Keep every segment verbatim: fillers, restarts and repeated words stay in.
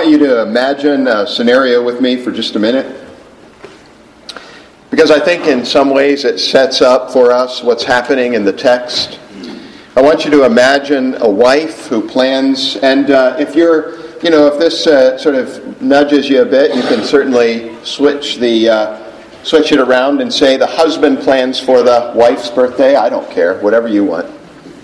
want you to imagine a scenario with me for just a minute, because I think in some ways it sets up for us what's happening in the text. I want you to imagine a wife who plans, and uh, if you're, you know, if this uh, sort of nudges you a bit, you can certainly switch the uh, switch it around and say the husband plans for the wife's birthday. I don't care, whatever you want.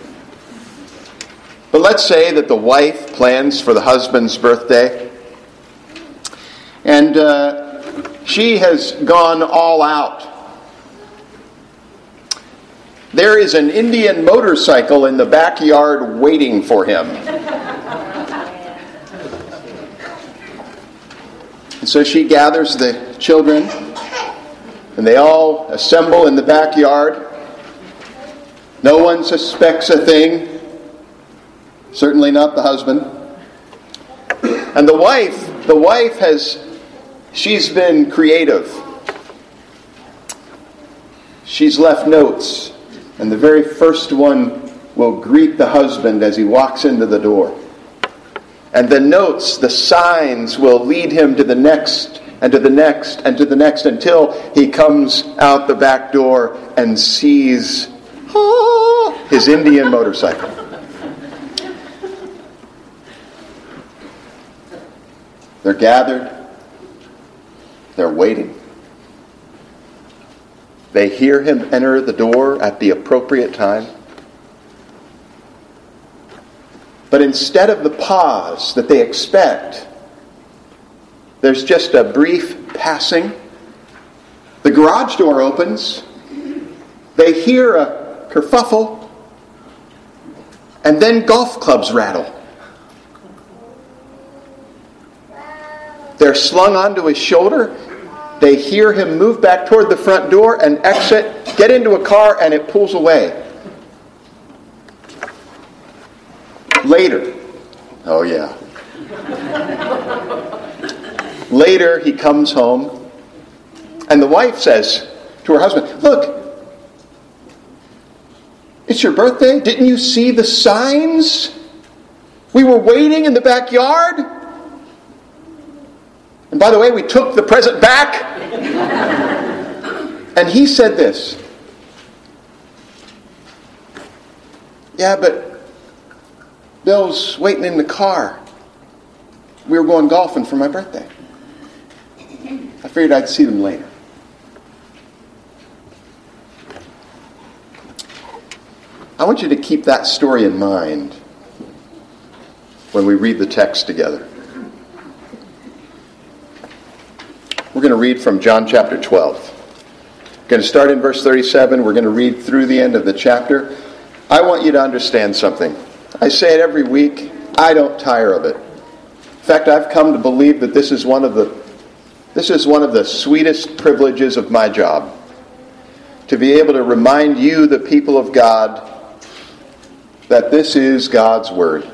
But let's say that the wife plans for the husband's birthday, and uh, she has gone all out. There is an Indian motorcycle in the backyard waiting for him. And so she gathers the children, and they all assemble in the backyard. No one suspects a thing. Certainly not the husband. And the wife, the wife has, she's been creative. She's left notes. And the very first one will greet the husband as he walks into the door. And the notes, the signs will lead him to the next and to the next and to the next until he comes out the back door and sees oh, his Indian motorcycle. They're gathered. They're waiting. They hear him enter the door at the appropriate time. But instead of the pause that they expect, there's just a brief passing. The garage door opens. They hear a kerfuffle. And then golf clubs rattle. They're slung onto his shoulder. They hear him move back toward the front door and exit, get into a car, and it pulls away. Later. Oh, yeah. Later, he comes home, and the wife says to her husband, "Look, it's your birthday. Didn't you see the signs? We were waiting in the backyard. And by the way, we took the present back." And he said this. "Yeah, but Bill's waiting in the car. We were going golfing for my birthday. I figured I'd see them later." I want you to keep that story in mind when we read the text together. We're going to read from John chapter twelve. We're going to start in verse thirty-seven. We're going to read through the end of the chapter. I want you to understand something. I say it every week. I don't tire of it. In fact, I've come to believe that this is one of the this is one of the sweetest privileges of my job. To be able to remind you, the people of God, that this is God's Word.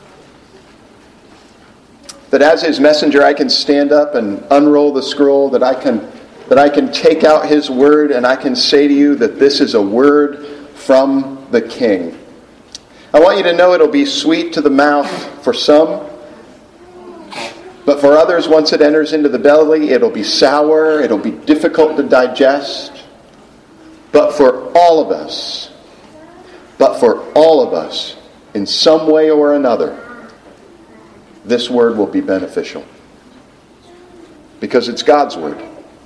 That as His messenger, I can stand up and unroll the scroll, that I can that I can take out His Word and I can say to you that this is a word from the King. I want you to know it'll be sweet to the mouth for some, but for others, once it enters into the belly, it'll be sour, it'll be difficult to digest. But for all of us, but for all of us, in some way or another, this word will be beneficial. Because it's God's word.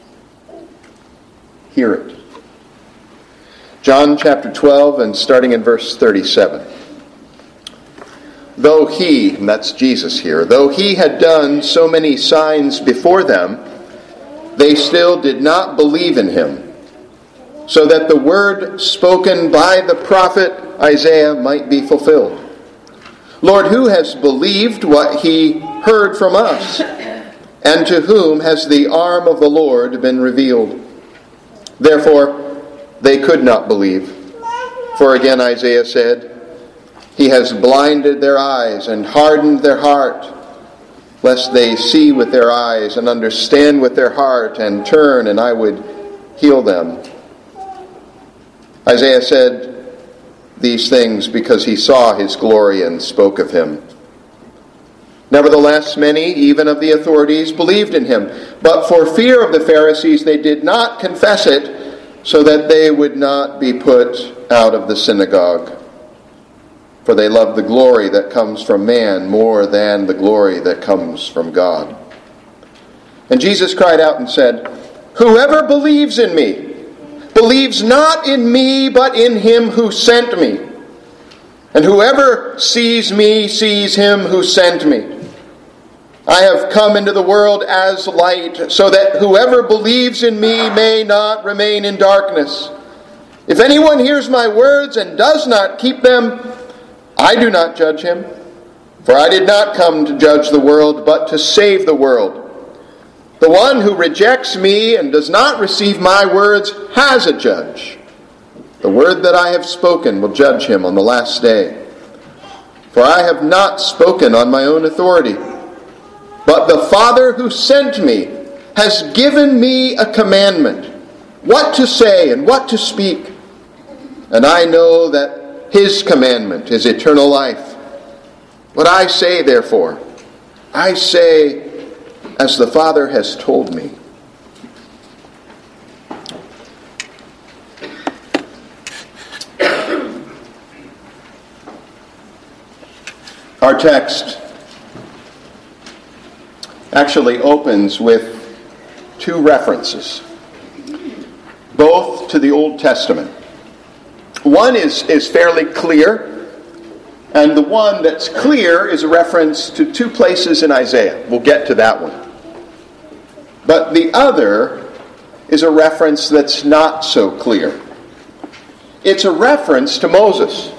Hear it. John chapter twelve and starting in verse thirty-seven. Though he, and that's Jesus here, though he had done so many signs before them, they still did not believe in him, so that the word spoken by the prophet Isaiah might be fulfilled. Lord, who has believed what he heard from us? And to whom has the arm of the Lord been revealed? Therefore, they could not believe. For again Isaiah said, He has blinded their eyes and hardened their heart, lest they see with their eyes and understand with their heart and turn, and I would heal them. Isaiah said these things because he saw his glory and spoke of him. Nevertheless, many, even of the authorities, believed in him. But for fear of the Pharisees, they did not confess it, so that they would not be put out of the synagogue. For they love the glory that comes from man more than the glory that comes from God. And Jesus cried out and said, "Whoever believes in me, believes not in me, but in him who sent me. And whoever sees me, sees him who sent me. I have come into the world as light, so that whoever believes in me may not remain in darkness. If anyone hears my words and does not keep them, I do not judge him. For I did not come to judge the world, but to save the world. The one who rejects me and does not receive my words has a judge. The word that I have spoken will judge him on the last day. For I have not spoken on my own authority, but the Father who sent me has given me a commandment, what to say and what to speak. And I know that his commandment is eternal life. What I say, therefore, I say as the Father has told me." Our text actually opens with two references, both to the Old Testament. One is, is fairly clear, and the one that's clear is a reference to two places in Isaiah. We'll get to that one. But the other is a reference that's not so clear. It's a reference to Moses.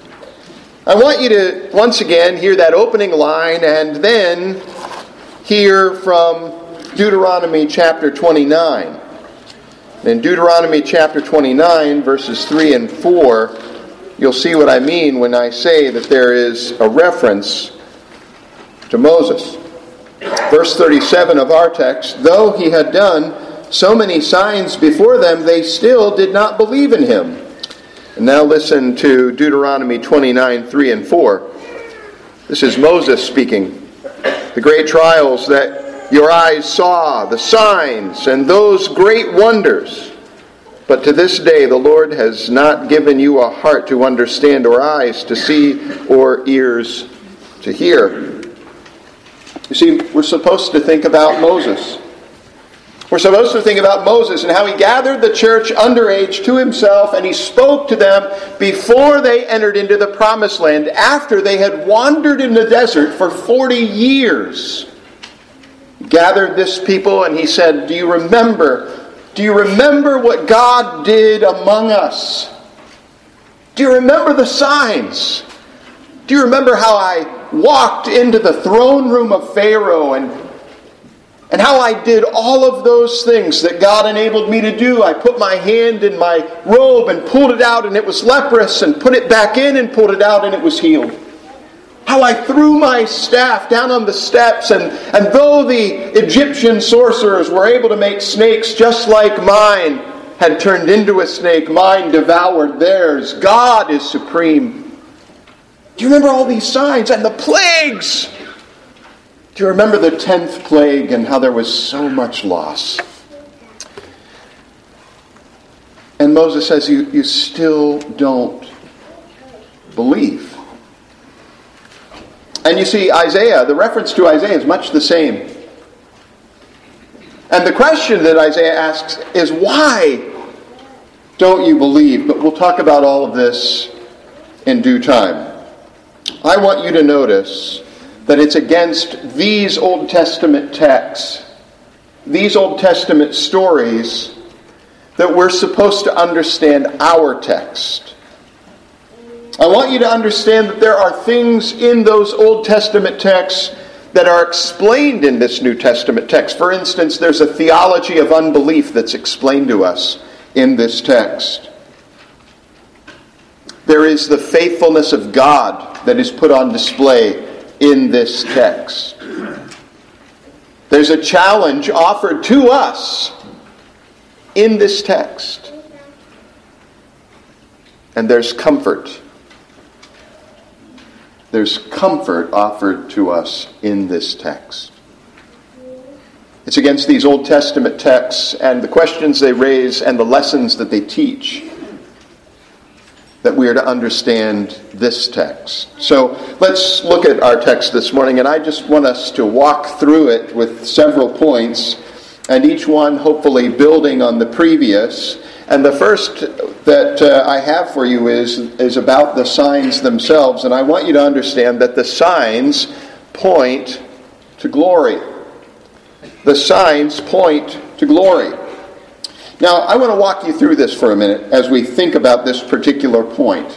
I want you to, once again, hear that opening line and then hear from Deuteronomy chapter twenty-nine. In Deuteronomy chapter twenty-nine, verses three and four, you'll see what I mean when I say that there is a reference to Moses. Verse thirty-seven of our text, "Though he had done so many signs before them, they still did not believe in him." And now listen to Deuteronomy twenty-nine, three and four. This is Moses speaking. "The great trials that your eyes saw, the signs, and those great wonders. But to this day the Lord has not given you a heart to understand, or eyes to see, or ears to hear." You see, we're supposed to think about Moses. We're supposed to think about Moses and how he gathered the church underage to himself, and he spoke to them before they entered into the promised land, after they had wandered in the desert for forty years. He gathered this people and he said, Do you remember? Do you remember what God did among us? Do you remember the signs? Do you remember how I walked into the throne room of Pharaoh and And how I did all of those things that God enabled me to do? I put my hand in my robe and pulled it out and it was leprous, and put it back in and pulled it out and it was healed. How I threw my staff down on the steps, and, and though the Egyptian sorcerers were able to make snakes just like mine had turned into a snake, mine devoured theirs. God is supreme. Do you remember all these signs and the plagues? Do you remember the tenth plague and how there was so much loss? And Moses says, you, you still don't believe. And you see, Isaiah, the reference to Isaiah is much the same. And the question that Isaiah asks is, why don't you believe? But we'll talk about all of this in due time. I want you to notice that it's against these Old Testament texts, these Old Testament stories, that we're supposed to understand our text. I want you to understand that there are things in those Old Testament texts that are explained in this New Testament text. For instance, there's a theology of unbelief that's explained to us in this text. There is the faithfulness of God that is put on display in this text. There's a challenge offered to us in this text. And there's comfort. there's comfort offered to us in this text. It's against these Old Testament texts and the questions they raise and the lessons that they teach that we are to understand this text. So let's look at our text this morning, and I just want us to walk through it with several points, and each one hopefully building on the previous. And the first that uh, I have for you is, is about the signs themselves, and I want you to understand that the signs point to glory. The signs point to glory. Now, I want to walk you through this for a minute as we think about this particular point.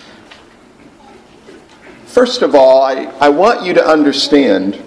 First of all, I, I want you to understand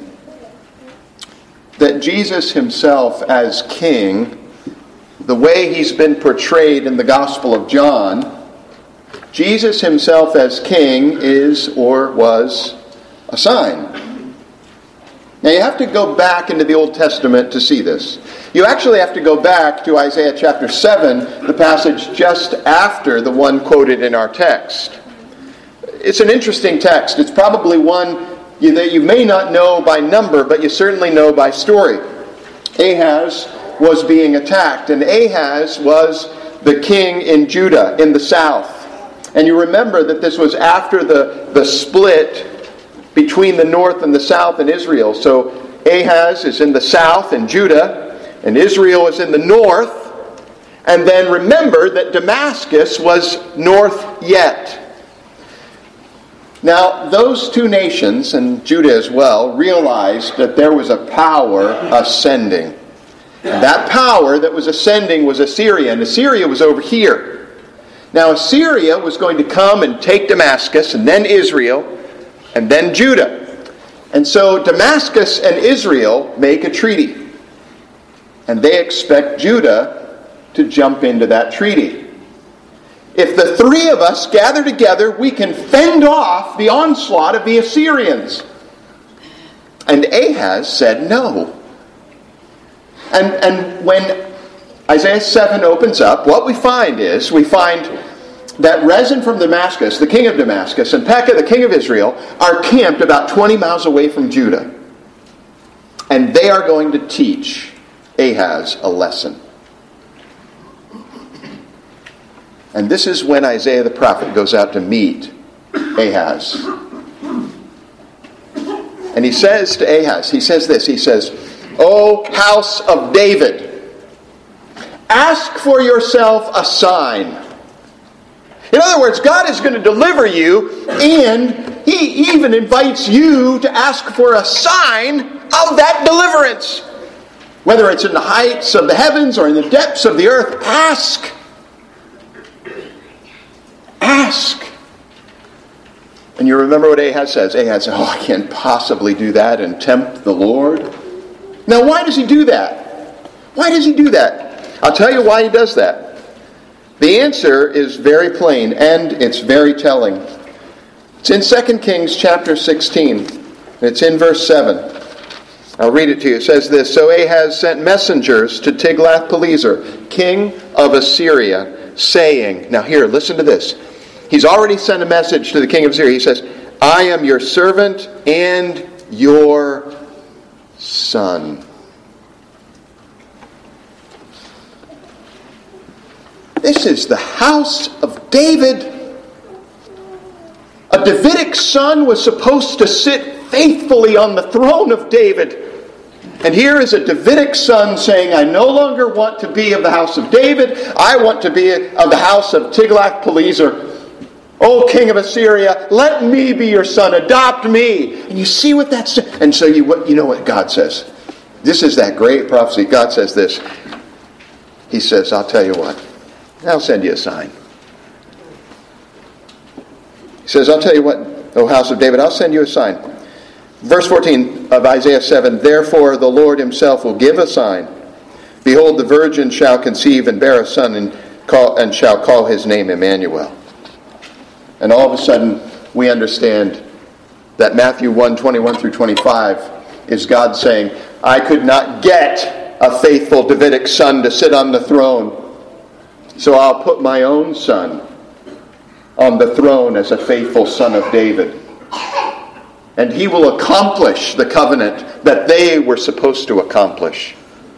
that Jesus himself as king, the way he's been portrayed in the Gospel of John, Jesus himself as king is or was a sign. Now you have to go back into the Old Testament to see this. You actually have to go back to Isaiah chapter seven, the passage just after the one quoted in our text. It's an interesting text. It's probably one that you may not know by number, but you certainly know by story. Ahaz was being attacked, and Ahaz was the king in Judah, in the south. And you remember that this was after the, the split between the north and the south in Israel. So Ahaz is in the south in Judah, and Israel is in the north. And then remember that Damascus was north yet. Now, those two nations, and Judah as well, realized that there was a power ascending. And that power that was ascending was Assyria, and Assyria was over here. Now, Assyria was going to come and take Damascus, and then Israel, and then Judah. And so Damascus and Israel make a treaty. And they expect Judah to jump into that treaty. If the three of us gather together, we can fend off the onslaught of the Assyrians. And Ahaz said no. And, and when Isaiah seven opens up, what we find is, we find that Rezin from Damascus, the king of Damascus, and Pekah, the king of Israel, are camped about twenty miles away from Judah. And they are going to teach Ahaz a lesson. And this is when Isaiah the prophet goes out to meet Ahaz. And he says to Ahaz, he says this, he says, "O house of David, ask for yourself a sign." In other words, God is going to deliver you, and he even invites you to ask for a sign of that deliverance. Whether it's in the heights of the heavens or in the depths of the earth, ask. Ask. And you remember what Ahaz says. Ahaz says, "Oh, I can't possibly do that and tempt the Lord." Now, why does he do that? Why does he do that? I'll tell you why he does that. The answer is very plain, and it's very telling. It's in Second Kings chapter sixteen. It's in verse seven. I'll read it to you. It says this, "So Ahaz sent messengers to Tiglath-Pileser, king of Assyria, saying," now here, listen to this. He's already sent a message to the king of Assyria. He says, "I am your servant and your son." This is the house of David. A Davidic son was supposed to sit faithfully on the throne of David. And here is a Davidic son saying, "I no longer want to be of the house of David. I want to be of the house of Tiglath-Pileser. O king of Assyria, let me be your son. Adopt me." And you see what that's... And so you, what, you know what God says. This is that great prophecy. God says this. He says, "I'll tell you what. I'll send you a sign." He says, "I'll tell you what, O house of David, I'll send you a sign." Verse fourteen of Isaiah seven, "Therefore the Lord himself will give a sign. Behold, the virgin shall conceive and bear a son and, call, and shall call his name Emmanuel." And all of a sudden, we understand that Matthew one, twenty-one through twenty-five is God saying, "I could not get a faithful Davidic son to sit on the throne. So I'll put my own son on the throne as a faithful son of David." And he will accomplish the covenant that they were supposed to accomplish.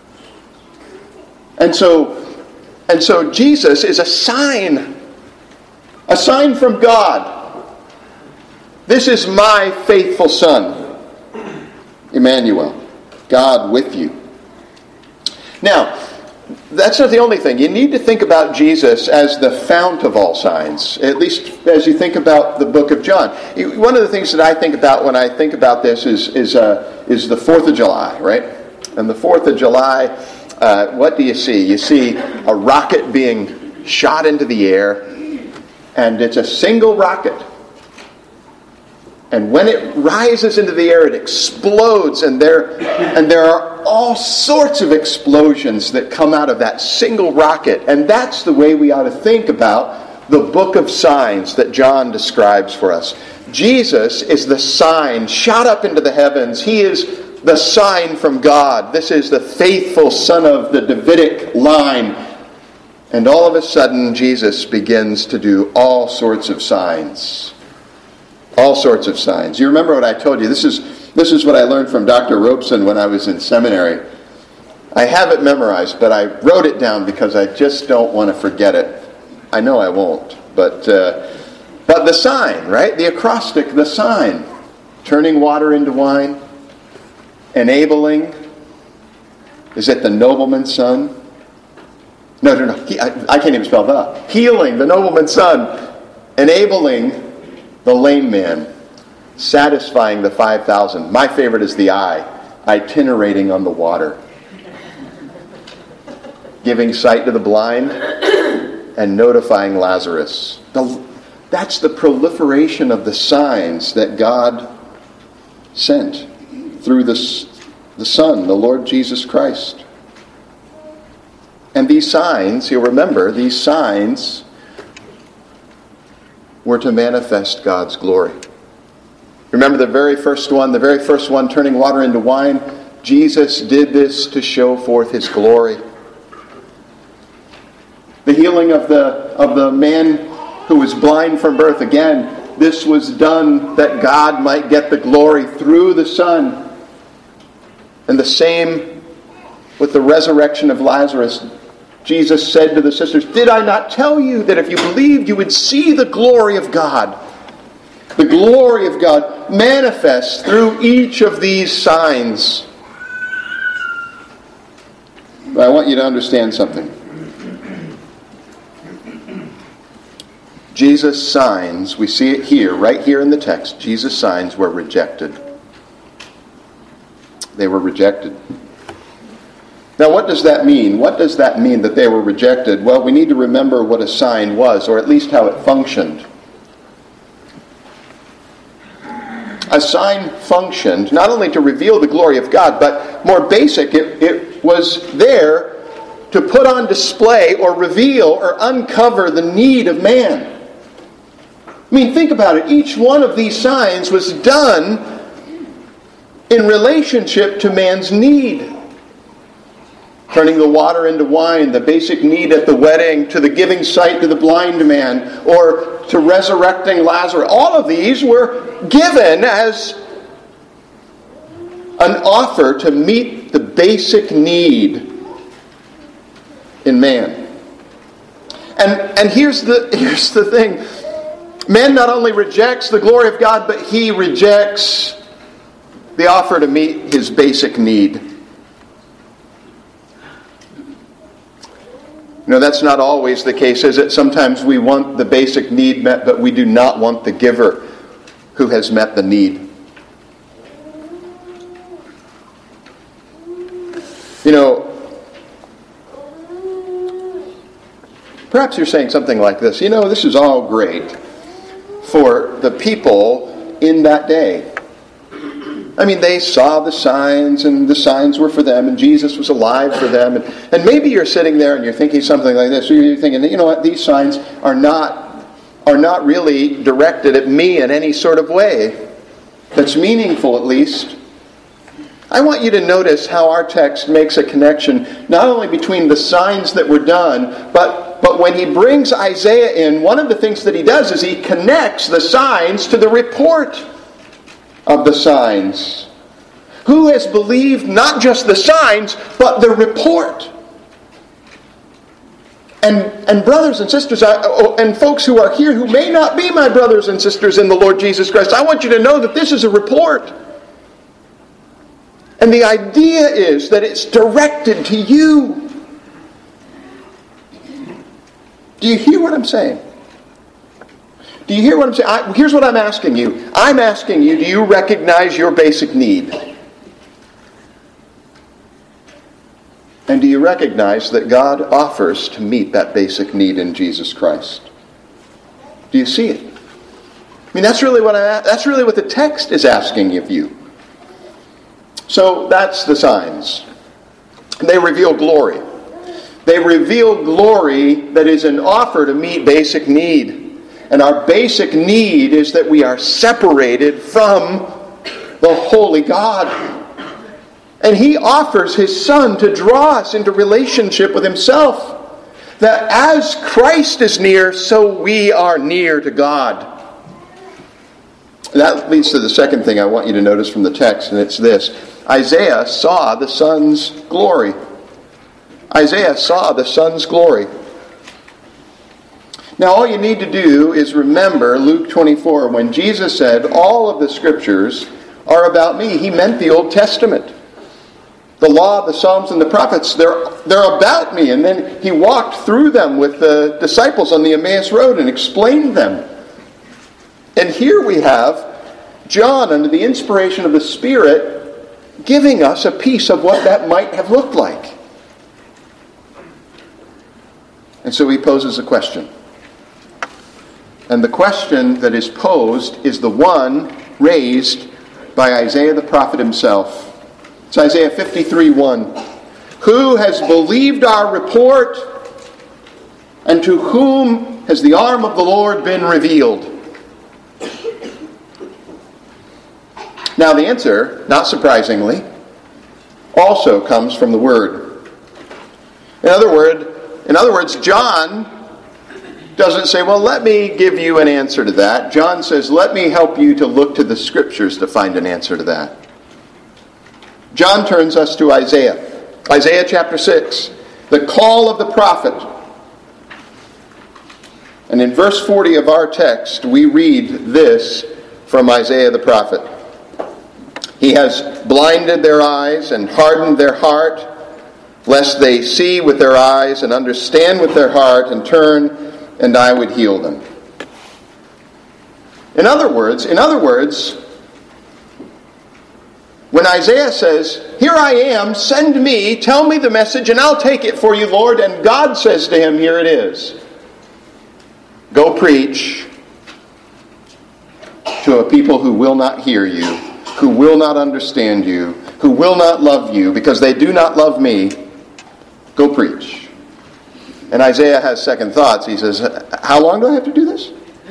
And so, and so Jesus is a sign, a sign from God. This is my faithful Son, Emmanuel, God with you. Now, that's not the only thing. You need to think about Jesus as the fount of all signs, at least as you think about the book of John. One of the things that I think about when I think about this is is uh, is the fourth of July, right? And the fourth of July, uh, what do you see? You see a rocket being shot into the air, and it's a single rocket. And when it rises into the air, it explodes, and there, and there are all sorts of explosions that come out of that single rocket. And that's the way we ought to think about the book of signs that John describes for us. Jesus is the sign shot up into the heavens. He is the sign from God. This is the faithful son of the Davidic line. And all of a sudden, Jesus begins to do all sorts of signs. All sorts of signs. You remember what I told you. This is this is what I learned from Doctor Robeson when I was in seminary. I have it memorized, but I wrote it down because I just don't want to forget it. I know I won't. But, uh, but the sign, right? The acrostic, the sign. Turning water into wine. Enabling. Is it the nobleman's son? No, no, no. He, I, I can't even spell that. Healing, the nobleman's son. Enabling the lame man, satisfying the five thousand. My favorite is the eye, itinerating on the water. Giving sight to the blind and notifying Lazarus. The, that's the proliferation of the signs that God sent through the, the Son, the Lord Jesus Christ. And these signs, you'll remember, these signs were to manifest God's glory. Remember the very first one, the very first one turning water into wine? Jesus did this to show forth his glory. The healing of the, of the man who was blind from birth, again, this was done that God might get the glory through the Son. And the same with the resurrection of Lazarus. Jesus said to the sisters, "Did I not tell you that if you believed, you would see the glory of God?" The glory of God manifests through each of these signs. But I want you to understand something. Jesus' signs, we see it here, right here in the text, Jesus' signs were rejected. They were rejected. Now, what does that mean? What does that mean that they were rejected? Well, we need to remember what a sign was, or at least how it functioned. A sign functioned not only to reveal the glory of God, but more basic, it, it was there to put on display or reveal or uncover the need of man. I mean, think about it. Each one of these signs was done in relationship to man's need. Turning the water into wine, the basic need at the wedding, to the giving sight to the blind man, or to resurrecting Lazarus. All of these were given as an offer to meet the basic need in man. And, and here's the, here's the thing. Man not only rejects the glory of God, but he rejects the offer to meet his basic need. No, that's not always the case, is it? Sometimes we want the basic need met, but we do not want the giver who has met the need. You know, perhaps you're saying something like this. You know, this is all great for the people in that day. I mean, they saw the signs, and the signs were for them, and Jesus was alive for them. And, and maybe you're sitting there and you're thinking something like this. Or you're thinking, you know what, these signs are not, are not really directed at me in any sort of way that's meaningful, at least. I want you to notice how our text makes a connection not only between the signs that were done, but, but when he brings Isaiah in, one of the things that he does is he connects the signs to the report. of the signs? Who has believed not just the signs, but the report? And, and brothers and sisters, I, and folks who are here who may not be my brothers and sisters in the Lord Jesus Christ, I want you to know that this is a report. And the idea is that it's directed to you. Do you hear what I'm saying? Do you hear what I'm saying? I, here's what I'm asking you. I'm asking you, do you recognize your basic need? And do you recognize that God offers to meet that basic need in Jesus Christ? Do you see it? I mean, that's really what I, that's really what the text is asking of you. So that's the signs. They reveal glory. They reveal glory that is an offer to meet basic need. And our basic need is that we are separated from the holy God. And He offers His Son to draw us into relationship with Himself. That as Christ is near, so we are near to God. And that leads to the second thing I want you to notice from the text, and it's this. Isaiah saw the Son's glory. Isaiah saw the Son's glory. Now all you need to do is remember Luke twenty-four, when Jesus said, all of the Scriptures are about me. He meant the Old Testament. The law, the Psalms, and the prophets, they're, they're about me. And then He walked through them with the disciples on the Emmaus Road and explained them. And here we have John, under the inspiration of the Spirit, giving us a piece of what that might have looked like. And so he poses a question. And the question that is posed is the one raised by Isaiah the prophet himself. It's Isaiah fifty-three one. Who has believed our report, and to whom has the arm of the Lord been revealed? Now the answer, not surprisingly, also comes from the Word. In other word, in other words, John doesn't say, well, let me give you an answer to that. John says, let me help you to look to the Scriptures to find an answer to that. John turns us to Isaiah. Isaiah chapter six, the call of the prophet. And in verse forty of our text, we read this from Isaiah the prophet. He has blinded their eyes and hardened their heart, lest they see with their eyes and understand with their heart and turn, and I would heal them. In other words, in other words, when Isaiah says, here I am, send me, tell me the message, and I'll take it for you, Lord, and God says to him, here it is. Go preach to a people who will not hear you, who will not understand you, who will not love you, because they do not love me. Go preach. And Isaiah has second thoughts. He says, how long do I have to do this?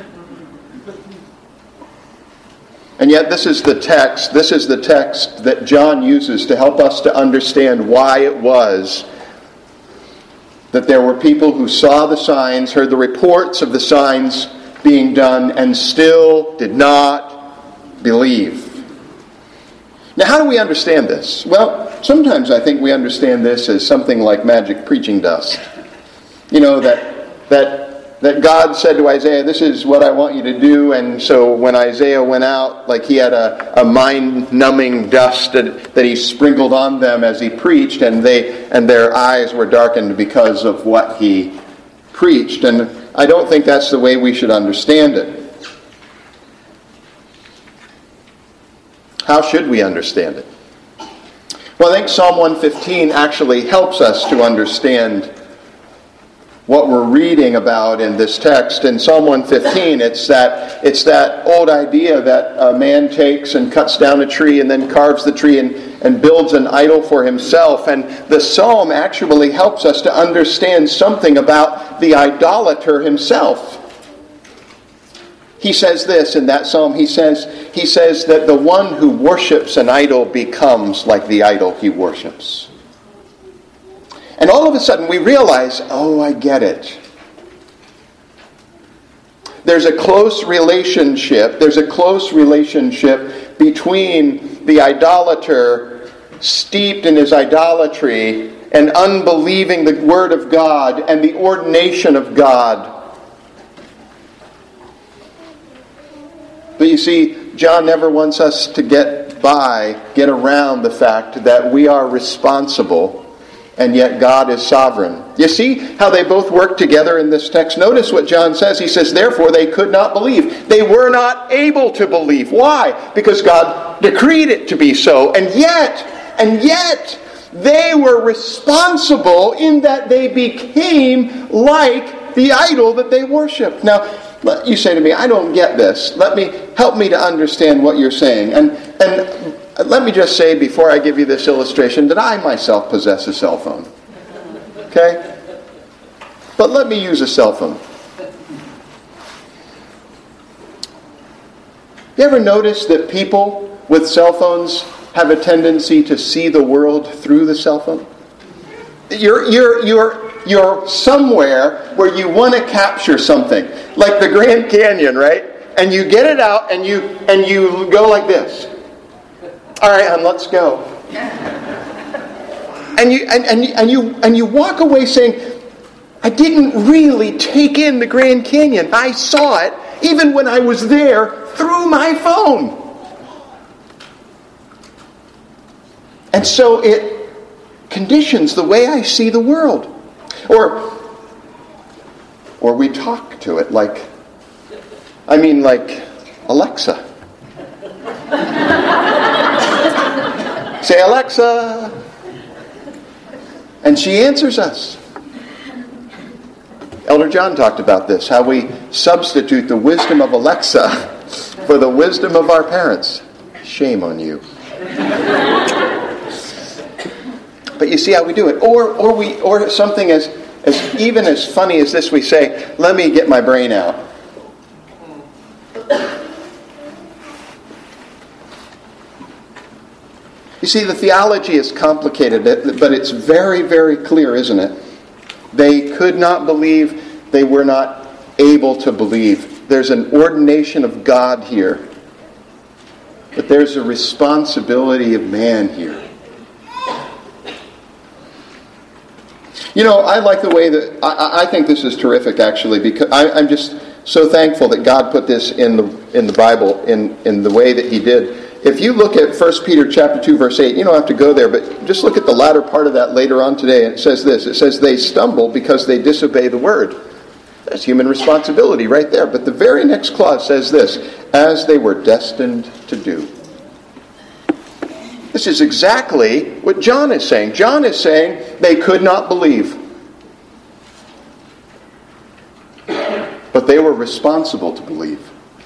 And yet this is the text, this is the text that John uses to help us to understand why it was that there were people who saw the signs, heard the reports of the signs being done, and still did not believe. Now, how do we understand this? Well, sometimes I think we understand this as something like magic preaching dust. You know, that that that God said to Isaiah, this is what I want you to do, and so when Isaiah went out, like he had a, a mind-numbing dust that, that he sprinkled on them as he preached, and they and their eyes were darkened because of what he preached. And I don't think that's the way we should understand it. How should we understand it? Well, I think Psalm one fifteen actually helps us to understand what we're reading about in this text. In Psalm one fifteen, it's that it's that old idea that a man takes and cuts down a tree and then carves the tree and, and builds an idol for himself. And the psalm actually helps us to understand something about the idolater himself. He says this in that psalm. He says, he says that the one who worships an idol becomes like the idol he worships. And all of a sudden we realize, oh, I get it. There's a close relationship. There's a close relationship between the idolater steeped in his idolatry and unbelieving the Word of God and the ordination of God. But you see, John never wants us to get by, get around the fact that we are responsible, and yet God is sovereign. You see how they both work together in this text? Notice what John says. He says, therefore they could not believe. They were not able to believe. Why? Because God decreed it to be so. And yet, and yet, they were responsible in that they became like the idol that they worshiped. Now, you say to me, I don't get this. Let me help me to understand what you're saying. And and let me just say before I give you this illustration that I myself possess a cell phone. Okay? But let me use a cell phone. You ever notice that people with cell phones have a tendency to see the world through the cell phone? You're you're you're you're somewhere where you want to capture something, like the Grand Canyon, right? And you get it out and you and you go like this. All right, hon, let's go. And you and, and, and you and you walk away saying, I didn't really take in the Grand Canyon. I saw it even when I was there through my phone. And so it conditions the way I see the world. Or or we talk to it like, I mean like Alexa. Say, Alexa. And she answers us. Elder John talked about this, how we substitute the wisdom of Alexa for the wisdom of our parents. Shame on you. But you see how we do it. Or or we or something as, as even as funny as this, we say, let me get my brain out. You see, the theology is complicated, but it's very, very clear, isn't it? They could not believe. They were not able to believe. There's an ordination of God here. But there's a responsibility of man here. You know, I like the way that, I, I think this is terrific, actually, because I, I'm just so thankful that God put this in the in the Bible in, in the way that He did. If you look at First Peter chapter two, verse eight, you don't have to go there, but just look at the latter part of that later on today, and it says this. It says, they stumble because they disobey the word. That's human responsibility right there. But the very next clause says this, as they were destined to do. This is exactly what John is saying. John is saying they could not believe. But they were responsible to believe.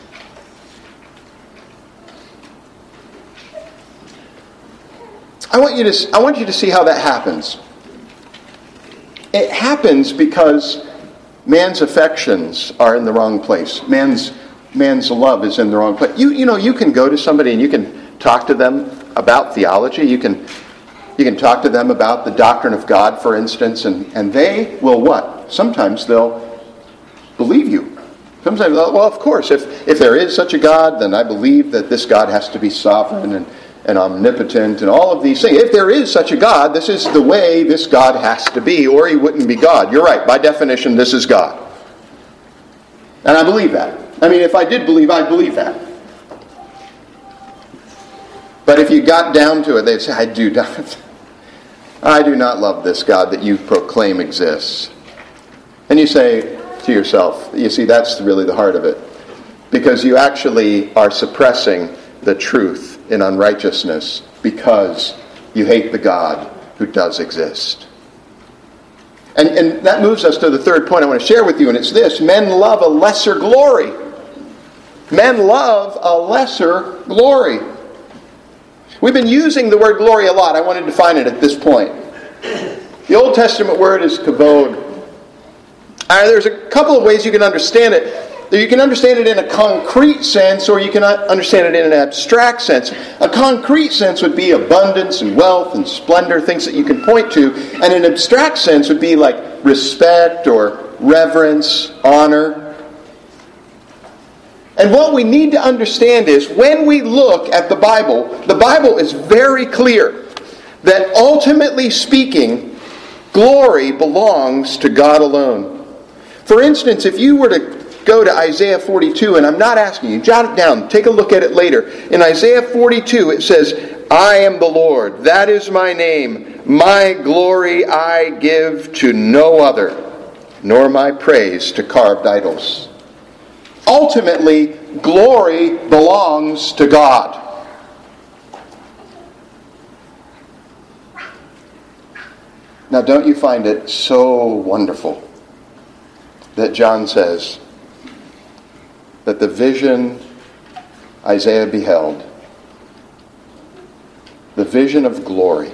I want you to I want you to see how that happens. It happens because man's affections are in the wrong place. Man's man's love is in the wrong place. You you know, you can go to somebody and you can talk to them about theology. You can you can talk to them about the doctrine of God, for instance, and, and they will what? Sometimes they'll believe you. Sometimes, well, of course, if, if there is such a God, then I believe that this God has to be sovereign and, and omnipotent and all of these things. If there is such a God, this is the way this God has to be, or He wouldn't be God. You're right. By definition, this is God. And I believe that. I mean, if I did believe, I'd believe that. But if you got down to it, they'd say, I do not, I do not love this God that you proclaim exists. And you say to yourself, you see, that's really the heart of it. Because you actually are suppressing the truth in unrighteousness because you hate the God who does exist. And, and that moves us to the third point I want to share with you, and it's this. Men love a lesser glory. Men love a lesser glory. We've been using the word glory a lot. I want to define it at this point. The Old Testament word is kavod. Uh, there's a couple of ways you can understand it. You can understand it in a concrete sense, or you can understand it in an abstract sense. A concrete sense would be abundance and wealth and splendor, things that you can point to. And an abstract sense would be like respect or reverence, honor. And what we need to understand is when we look at the Bible, the Bible is very clear that ultimately speaking, glory belongs to God alone. For instance, if you were to go to Isaiah forty-two, and I'm not asking you, jot it down, take a look at it later. In Isaiah forty-two it says, I am the Lord, that is my name, my glory I give to no other, nor my praise to carved idols. Ultimately, glory belongs to God. Now, don't you find it so wonderful that John says that the vision Isaiah beheld, the vision of glory,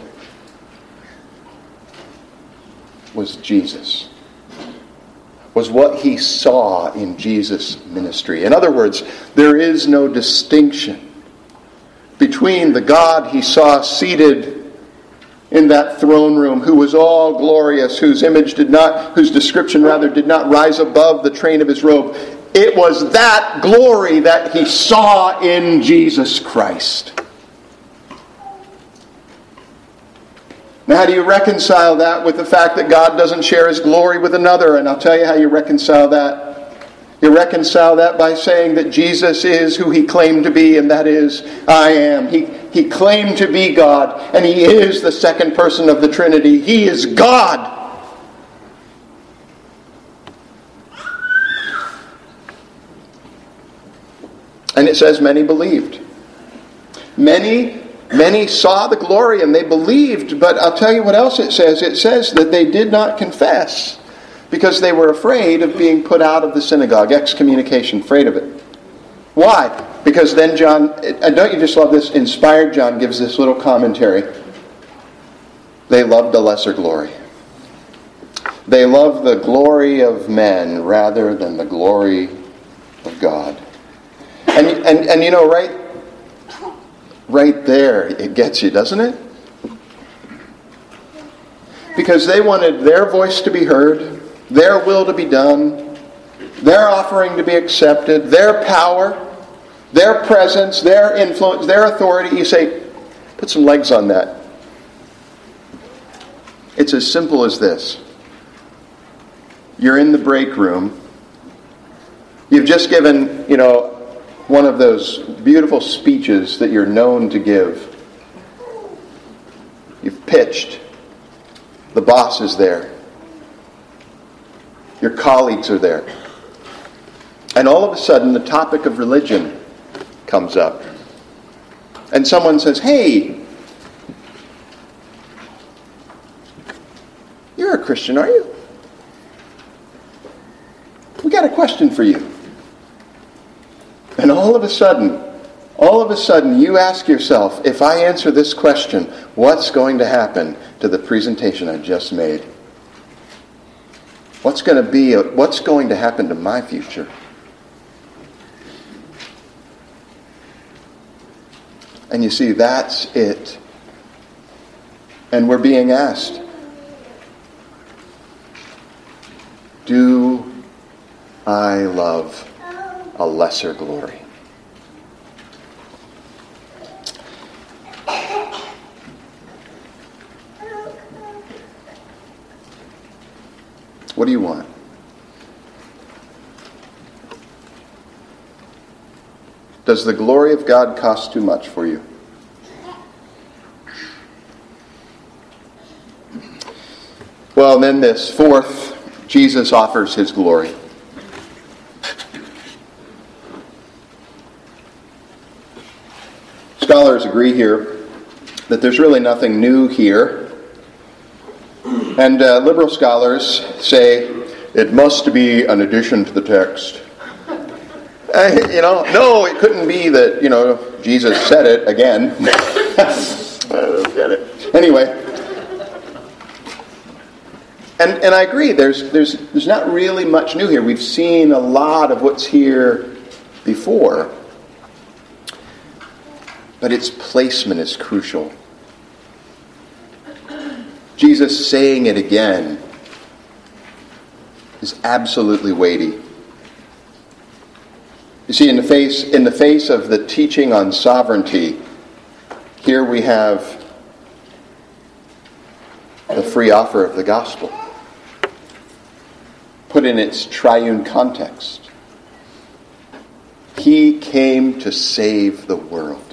was Jesus, was what he saw in Jesus' ministry. In other words, there is no distinction between the God he saw seated in that throne room, who was all glorious, whose image did not, whose description rather did not rise above the train of his robe. It was that glory that he saw in Jesus Christ. Now, how do you reconcile that with the fact that God doesn't share his glory with another? And I'll tell you how you reconcile that. You reconcile that by saying that Jesus is who he claimed to be, and that is, I am. He, he claimed to be God, and he is the second person of the Trinity. He is God. And it says many believed. Many, many saw the glory and they believed, but I'll tell you what else it says. It says that they did not confess because they were afraid of being put out of the synagogue. Excommunication, afraid of it. Why? Because then John, and don't you just love this? Inspired John gives this little commentary. They loved a lesser glory. They loved the glory of men rather than the glory of God. And, and, and you know, right, right there, it gets you, doesn't it? Because they wanted their voice to be heard, their will to be done, their offering to be accepted, their power, their presence, their influence, their authority. You say, put some legs on that. It's as simple as this. You're in the break room. You've just given, you know, one of those beautiful speeches that you're known to give. You've pitched. The boss is there. Your colleagues are there. And all of a sudden, the topic of religion comes up. And someone says, hey, you're a Christian, are you? We got a question for you. And all of a sudden, all of a sudden you ask yourself, if I answer this question, what's going to happen to the presentation I just made? What's going to be, what's going to happen to my future? And you see, that's it. And we're being asked, do I love a lesser glory? What do you want? Does the glory of God cost too much for you? Well, then this fourth, Jesus offers his glory. Scholars agree here that there's really nothing new here. And uh, liberal scholars say it must be an addition to the text. Uh, you know, no, it couldn't be that, you know, Jesus said it again. I don't get it. Anyway. And and I agree, there's there's there's not really much new here. We've seen a lot of what's here before. But its placement is crucial. Jesus saying it again is absolutely weighty. You see, in the face, in the face of the teaching on sovereignty, here we have the free offer of the gospel, put in its triune context. He came to save the world.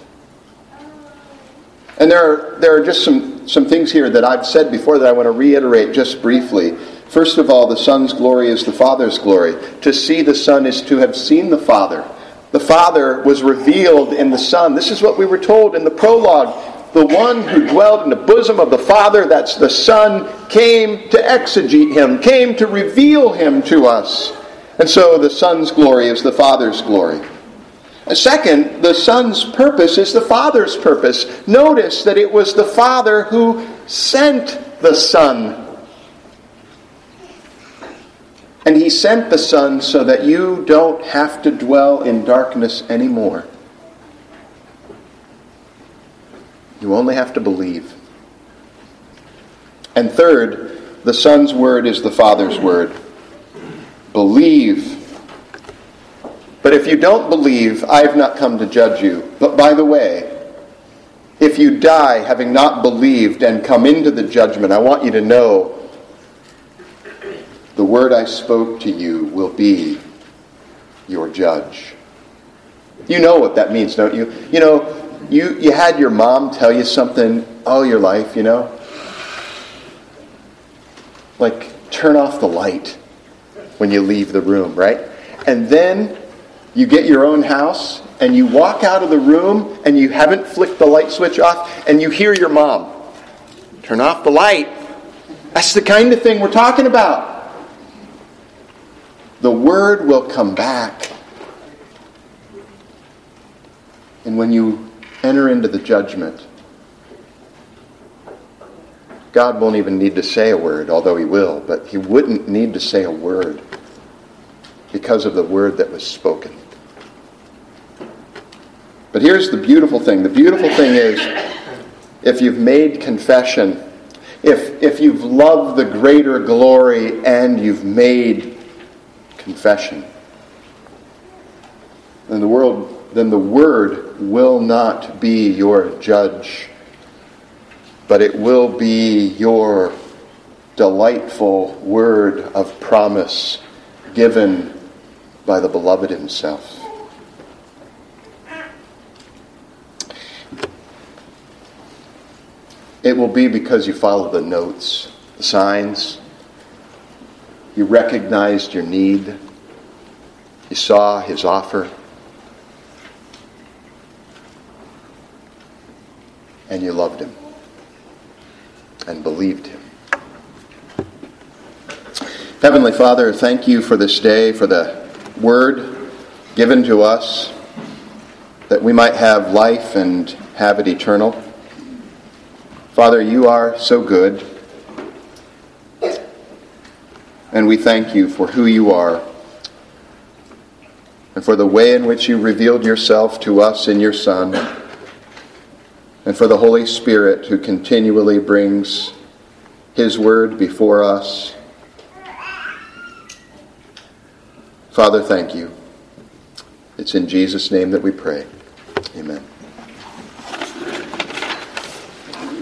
And there are, there are just some, some things here that I've said before that I want to reiterate just briefly. First of all, the Son's glory is the Father's glory. To see the Son is to have seen the Father. The Father was revealed in the Son. This is what we were told in the prologue. The one who dwelled in the bosom of the Father, that's the Son, came to exegete him, came to reveal him to us. And so the Son's glory is the Father's glory. Second, the Son's purpose is the Father's purpose. Notice that it was the Father who sent the Son. And He sent the Son so that you don't have to dwell in darkness anymore. You only have to believe. And third, the Son's word is the Father's word. Believe. But if you don't believe, I've not come to judge you. But by the way, if you die having not believed and come into the judgment, I want you to know the word I spoke to you will be your judge. You know what that means, don't you? You know, you, you had your mom tell you something all your life, you know? Like, turn off the light when you leave the room, right? And then you get your own house and you walk out of the room and you haven't flicked the light switch off and you hear your mom, turn off the light. That's the kind of thing we're talking about. The word will come back. And when you enter into the judgment, God won't even need to say a word, although He will, but He wouldn't need to say a word because of the word that was spoken. But here's the beautiful thing. The beautiful thing is, if you've made confession, if, if you've loved the greater glory and you've made confession, then the world, then the word will not be your judge, but it will be your delightful word of promise given by the Beloved Himself. It will be because you followed the notes, the signs. You recognized your need. You saw His offer. And you loved Him. And believed Him. Heavenly Father, thank You for this day, for the word given to us, that we might have life and have it eternal. Father, You are so good. And we thank You for who You are and for the way in which You revealed Yourself to us in Your Son, and for the Holy Spirit who continually brings His word before us. Father, thank You. It's in Jesus' name that we pray. Amen.